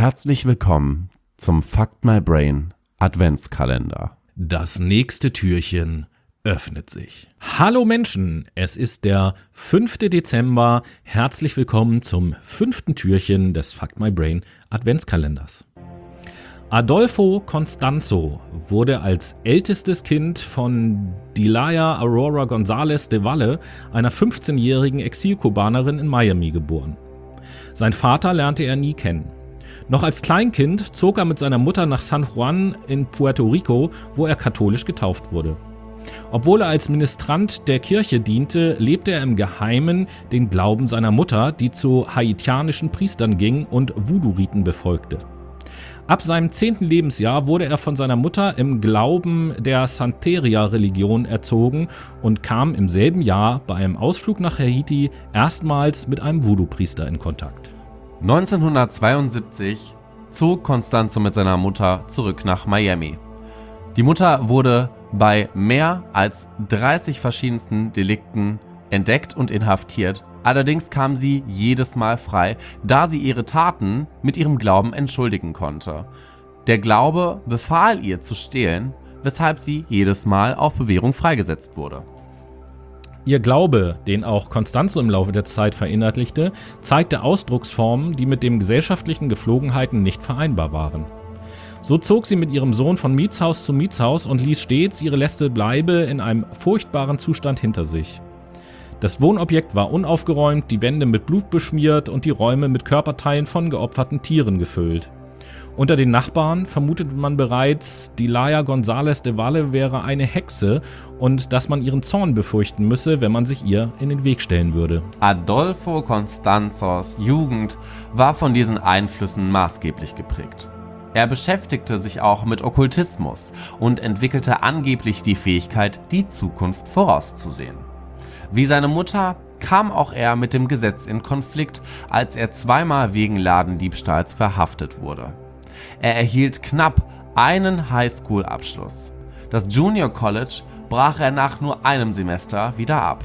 Herzlich willkommen zum Fuck My Brain Adventskalender. Das nächste Türchen öffnet sich. Hallo Menschen, es ist der 5. Dezember. Herzlich willkommen zum 5. Türchen des Fuck My Brain Adventskalenders. Adolfo Constanzo wurde als ältestes Kind von Delia Aurora González de Valle, einer 15-jährigen Exilkubanerin in Miami, geboren. Sein Vater lernte er nie kennen. Noch als Kleinkind zog er mit seiner Mutter nach San Juan in Puerto Rico, wo er katholisch getauft wurde. Obwohl er als Ministrant der Kirche diente, lebte er im Geheimen den Glauben seiner Mutter, die zu haitianischen Priestern ging und Voodoo-Riten befolgte. Ab seinem 10. Lebensjahr wurde er von seiner Mutter im Glauben der Santeria-Religion erzogen und kam im selben Jahr bei einem Ausflug nach Haiti erstmals mit einem Voodoo-Priester in Kontakt. 1972 zog Constanzo mit seiner Mutter zurück nach Miami. Die Mutter wurde bei mehr als 30 verschiedensten Delikten entdeckt und inhaftiert. Allerdings kam sie jedes Mal frei, da sie ihre Taten mit ihrem Glauben entschuldigen konnte. Der Glaube befahl ihr zu stehlen, weshalb sie jedes Mal auf Bewährung freigesetzt wurde. Ihr Glaube, den auch Constanzo im Laufe der Zeit verinnerlichte, zeigte Ausdrucksformen, die mit den gesellschaftlichen Geflogenheiten nicht vereinbar waren. So zog sie mit ihrem Sohn von Mietshaus zu Mietshaus und ließ stets ihre letzte Bleibe in einem furchtbaren Zustand hinter sich. Das Wohnobjekt war unaufgeräumt, die Wände mit Blut beschmiert und die Räume mit Körperteilen von geopferten Tieren gefüllt. Unter den Nachbarn vermutete man bereits, Delia González de Valle wäre eine Hexe und dass man ihren Zorn befürchten müsse, wenn man sich ihr in den Weg stellen würde. Adolfo Constanzos Jugend war von diesen Einflüssen maßgeblich geprägt. Er beschäftigte sich auch mit Okkultismus und entwickelte angeblich die Fähigkeit, die Zukunft vorauszusehen. Wie seine Mutter kam auch er mit dem Gesetz in Konflikt, als er zweimal wegen Ladendiebstahls verhaftet wurde. Er erhielt knapp einen Highschool-Abschluss. Das Junior College brach er nach nur einem Semester wieder ab.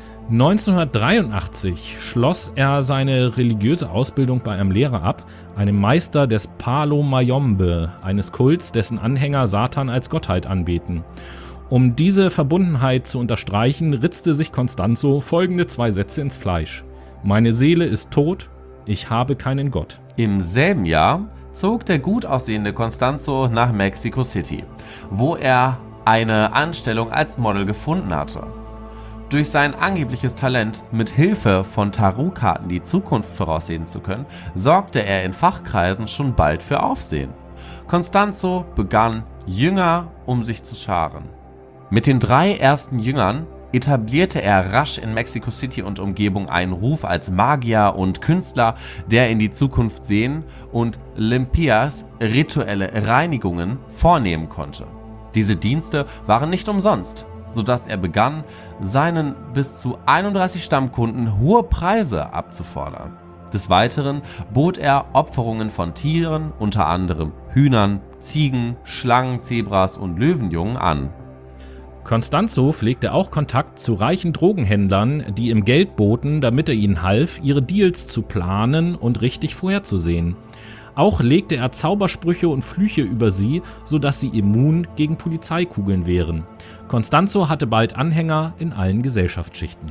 1983 schloss er seine religiöse Ausbildung bei einem Lehrer ab, einem Meister des Palo Mayombe, eines Kults, dessen Anhänger Satan als Gottheit anbeten. Um diese Verbundenheit zu unterstreichen, ritzte sich Constanzo folgende 2 Sätze ins Fleisch: Meine Seele ist tot, ich habe keinen Gott. Im selben Jahr zog der gut aussehende Constanzo nach Mexico City, wo er eine Anstellung als Model gefunden hatte. Durch sein angebliches Talent, mit Hilfe von Tarotkarten die Zukunft voraussehen zu können, sorgte er in Fachkreisen schon bald für Aufsehen. Constanzo begann, Jünger um sich zu scharen. Mit den 3 ersten Jüngern etablierte er rasch in Mexico City und Umgebung einen Ruf als Magier und Künstler, der in die Zukunft sehen und Limpias, rituelle Reinigungen, vornehmen konnte. Diese Dienste waren nicht umsonst, sodass er begann, seinen bis zu 31 Stammkunden hohe Preise abzufordern. Des Weiteren bot er Opferungen von Tieren, unter anderem Hühnern, Ziegen, Schlangen, Zebras und Löwenjungen an. Constanzo pflegte auch Kontakt zu reichen Drogenhändlern, die ihm Geld boten, damit er ihnen half, ihre Deals zu planen und richtig vorherzusehen. Auch legte er Zaubersprüche und Flüche über sie, sodass sie immun gegen Polizeikugeln wären. Constanzo hatte bald Anhänger in allen Gesellschaftsschichten.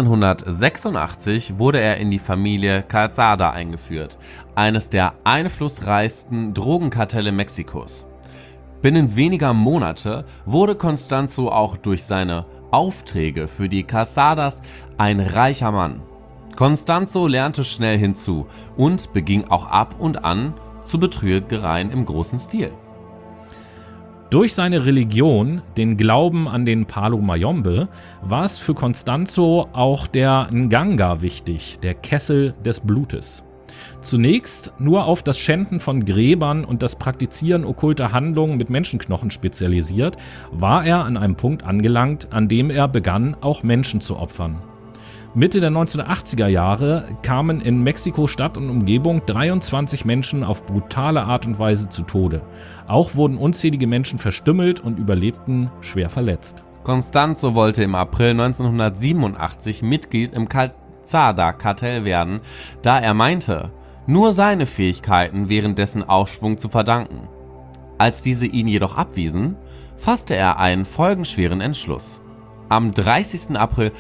1986 wurde er in die Familie Calzada eingeführt, eines der einflussreichsten Drogenkartelle Mexikos. Binnen weniger Monate wurde Constanzo auch durch seine Aufträge für die Calzadas ein reicher Mann. Constanzo lernte schnell hinzu und beging auch ab und an zu Betrügereien im großen Stil. Durch seine Religion, den Glauben an den Palo Mayombe, war es für Constanzo auch der Nganga wichtig, der Kessel des Blutes. Zunächst nur auf das Schänden von Gräbern und das Praktizieren okkulter Handlungen mit Menschenknochen spezialisiert, war er an einem Punkt angelangt, an dem er begann, auch Menschen zu opfern. Mitte der 1980er Jahre kamen in Mexiko-Stadt und Umgebung 23 Menschen auf brutale Art und Weise zu Tode. Auch wurden unzählige Menschen verstümmelt und überlebten schwer verletzt. Constanzo wollte im April 1987 Mitglied im Calzada-Kartell werden, da er meinte, nur seine Fähigkeiten wären dessen Aufschwung zu verdanken. Als diese ihn jedoch abwiesen, fasste er einen folgenschweren Entschluss. Am 30. April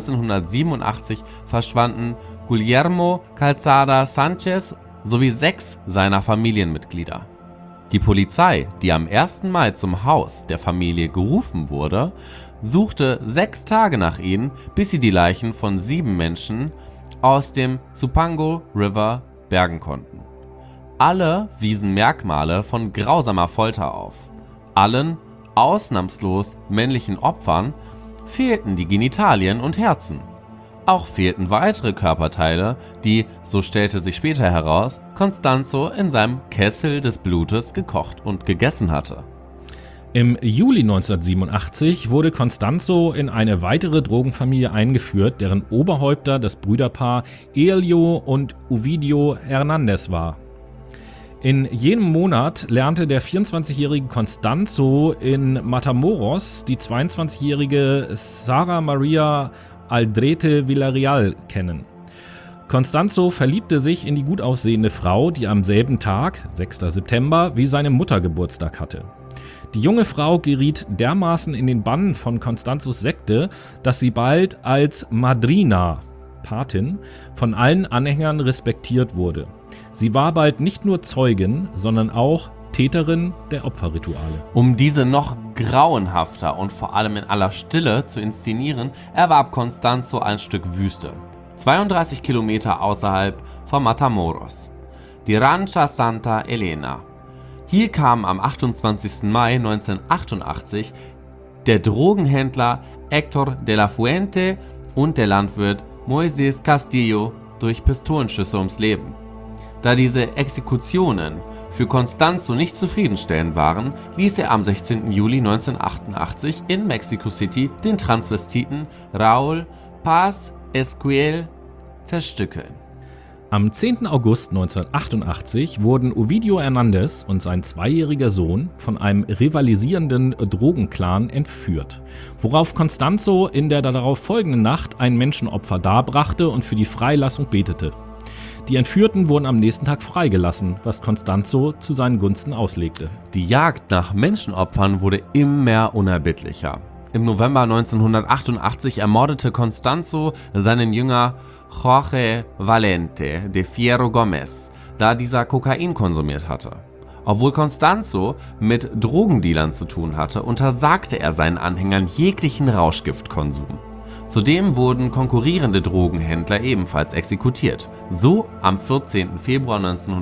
1987 verschwanden Guillermo Calzada Sanchez sowie 6 seiner Familienmitglieder. Die Polizei, die am 1. Mai zum Haus der Familie gerufen wurde, suchte 6 Tage nach ihnen, bis sie die Leichen von 7 Menschen aus dem Zupango River bergen konnten. Alle wiesen Merkmale von grausamer Folter auf. Allen, ausnahmslos männlichen Opfern, fehlten die Genitalien und Herzen. Auch fehlten weitere Körperteile, die, so stellte sich später heraus, Constanzo in seinem Kessel des Blutes gekocht und gegessen hatte. Im Juli 1987 wurde Constanzo in eine weitere Drogenfamilie eingeführt, deren Oberhäupter das Brüderpaar Elio und Ovidio Hernandez war. In jenem Monat lernte der 24-jährige Constanzo in Matamoros die 22-jährige Sara Maria Aldrete Villarreal kennen. Constanzo verliebte sich in die gut aussehende Frau, die am selben Tag, 6. September, wie seine Mutter Geburtstag hatte. Die junge Frau geriet dermaßen in den Bann von Constanzos Sekte, dass sie bald als Madrina, Patin, von allen Anhängern respektiert wurde. Sie war bald nicht nur Zeugin, sondern auch Täterin der Opferrituale. Um diese noch grauenhafter und vor allem in aller Stille zu inszenieren, erwarb Constanzo ein Stück Wüste, 32 Kilometer außerhalb von Matamoros, die Rancha Santa Elena. Hier kamen am 28. Mai 1988 der Drogenhändler Héctor de la Fuente und der Landwirt Moisés Castillo durch Pistolenschüsse ums Leben. Da diese Exekutionen für Constanzo nicht zufriedenstellend waren, ließ er am 16. Juli 1988 in Mexico City den Transvestiten Raúl Paz Esquiel zerstückeln. Am 10. August 1988 wurden Ovidio Hernandez und sein 2-jähriger Sohn von einem rivalisierenden Drogenclan entführt, worauf Constanzo in der darauf folgenden Nacht ein Menschenopfer darbrachte und für die Freilassung betete. Die Entführten wurden am nächsten Tag freigelassen, was Constanzo zu seinen Gunsten auslegte. Die Jagd nach Menschenopfern wurde immer unerbittlicher. Im November 1988 ermordete Constanzo seinen Jünger Jorge Valente de Fierro Gomez, da dieser Kokain konsumiert hatte. Obwohl Constanzo mit Drogendealern zu tun hatte, untersagte er seinen Anhängern jeglichen Rauschgiftkonsum. Zudem wurden konkurrierende Drogenhändler ebenfalls exekutiert. So am 14. Februar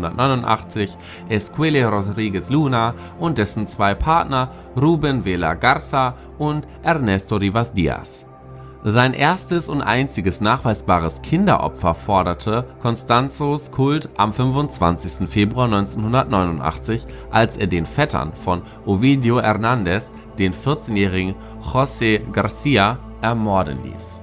1989 Esquiel Rodríguez Luna und dessen 2 Partner Rubén Vela Garza und Ernesto Rivas Díaz. Sein erstes und einziges nachweisbares Kinderopfer forderte Constanzos Kult am 25. Februar 1989, als er den Vettern von Ovidio Hernandez, den 14-jährigen José García, ermorden ließ.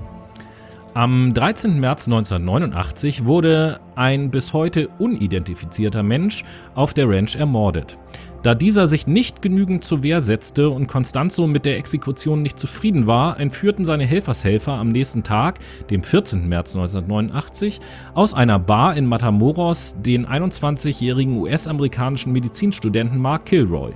Am 13. März 1989 wurde ein bis heute unidentifizierter Mensch auf der Ranch ermordet. Da dieser sich nicht genügend zur Wehr setzte und Constanzo mit der Exekution nicht zufrieden war, entführten seine Helfershelfer am nächsten Tag, dem 14. März 1989, aus einer Bar in Matamoros den 21-jährigen US-amerikanischen Medizinstudenten Mark Kilroy.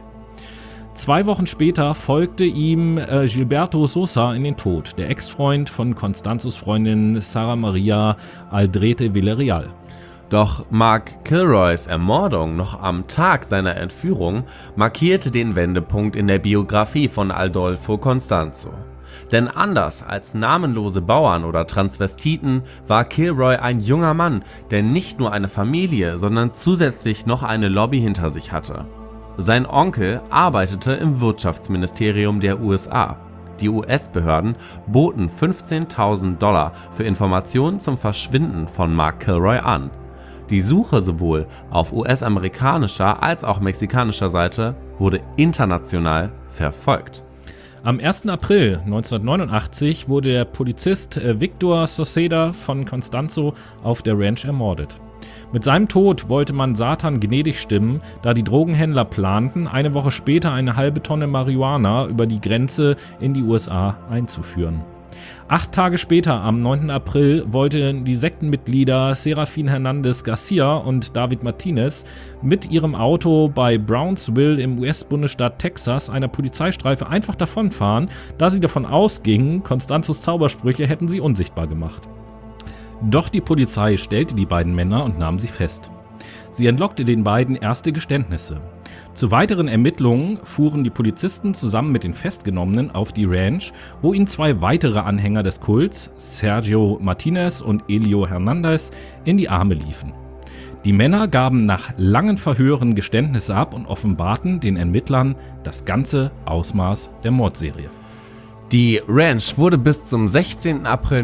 2 Wochen später folgte ihm Gilberto Sosa in den Tod, der Ex-Freund von Constanzos Freundin Sara Maria Aldrete Villarreal. Doch Mark Kilroys Ermordung noch am Tag seiner Entführung markierte den Wendepunkt in der Biografie von Adolfo Constanzo. Denn anders als namenlose Bauern oder Transvestiten war Kilroy ein junger Mann, der nicht nur eine Familie, sondern zusätzlich noch eine Lobby hinter sich hatte. Sein Onkel arbeitete im Wirtschaftsministerium der USA. Die US-Behörden boten $15.000 für Informationen zum Verschwinden von Mark Kilroy an. Die Suche sowohl auf US-amerikanischer als auch mexikanischer Seite wurde international verfolgt. Am 1. April 1989 wurde der Polizist Victor Soceda von Constanzo auf der Ranch ermordet. Mit seinem Tod wollte man Satan gnädig stimmen, da die Drogenhändler planten, eine Woche später eine halbe Tonne Marihuana über die Grenze in die USA einzuführen. 8 Tage später, am 9. April, wollten die Sektenmitglieder Serafin Hernandez Garcia und David Martinez mit ihrem Auto bei Brownsville im US-Bundesstaat Texas einer Polizeistreife einfach davonfahren, da sie davon ausgingen, Constanzos Zaubersprüche hätten sie unsichtbar gemacht. Doch die Polizei stellte die beiden Männer und nahm sie fest. Sie entlockte den beiden erste Geständnisse. Zu weiteren Ermittlungen fuhren die Polizisten zusammen mit den Festgenommenen auf die Ranch, wo ihnen 2 weitere Anhänger des Kults, Sergio Martinez und Elio Hernandez, in die Arme liefen. Die Männer gaben nach langen Verhören Geständnisse ab und offenbarten den Ermittlern das ganze Ausmaß der Mordserie. Die Ranch wurde bis zum 16. April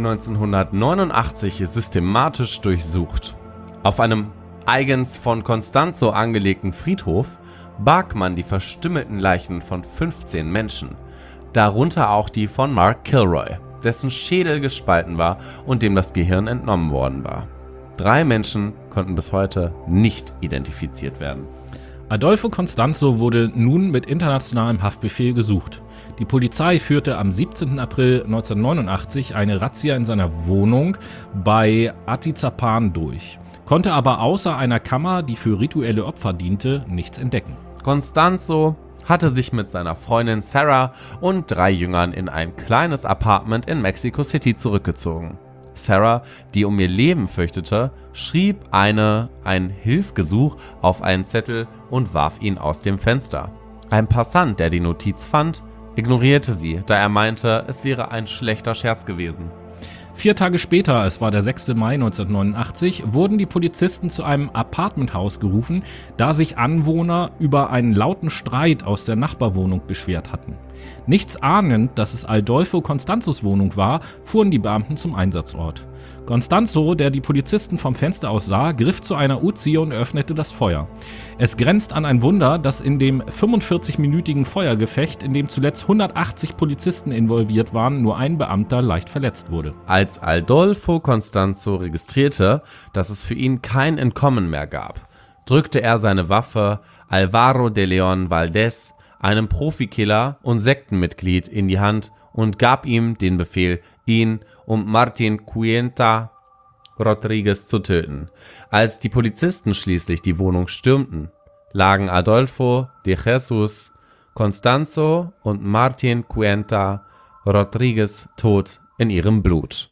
1989 systematisch durchsucht. Auf einem eigens von Constanzo angelegten Friedhof barg man die verstümmelten Leichen von 15 Menschen, darunter auch die von Mark Kilroy, dessen Schädel gespalten war und dem das Gehirn entnommen worden war. 3 Menschen konnten bis heute nicht identifiziert werden. Adolfo Constanzo wurde nun mit internationalem Haftbefehl gesucht. Die Polizei führte am 17. April 1989 eine Razzia in seiner Wohnung bei Atizapan durch, konnte aber außer einer Kammer, die für rituelle Opfer diente, nichts entdecken. Constanzo hatte sich mit seiner Freundin Sarah und 3 Jüngern in ein kleines Apartment in Mexico City zurückgezogen. Sarah, die um ihr Leben fürchtete, schrieb ein Hilfgesuch auf einen Zettel und warf ihn aus dem Fenster. Ein Passant, der die Notiz fand, ignorierte sie, da er meinte, es wäre ein schlechter Scherz gewesen. 4 Tage später, es war der 6. Mai 1989, wurden die Polizisten zu einem Apartmenthaus gerufen, da sich Anwohner über einen lauten Streit aus der Nachbarwohnung beschwert hatten. Nichts ahnend, dass es Adolfo Constanzos Wohnung war, fuhren die Beamten zum Einsatzort. Constanzo, der die Polizisten vom Fenster aus sah, griff zu einer Uzi und öffnete das Feuer. Es grenzt an ein Wunder, dass in dem 45-minütigen Feuergefecht, in dem zuletzt 180 Polizisten involviert waren, nur ein Beamter leicht verletzt wurde. Als Adolfo Constanzo registrierte, dass es für ihn kein Entkommen mehr gab, drückte er seine Waffe Alvaro de Leon Valdez, einem Profikiller und Sektenmitglied, in die Hand und gab ihm den Befehl, ihn und Martin Cuenta Rodriguez zu töten. Als die Polizisten schließlich die Wohnung stürmten, lagen Adolfo de Jesus, Constanzo und Martin Cuenta Rodriguez tot in ihrem Blut.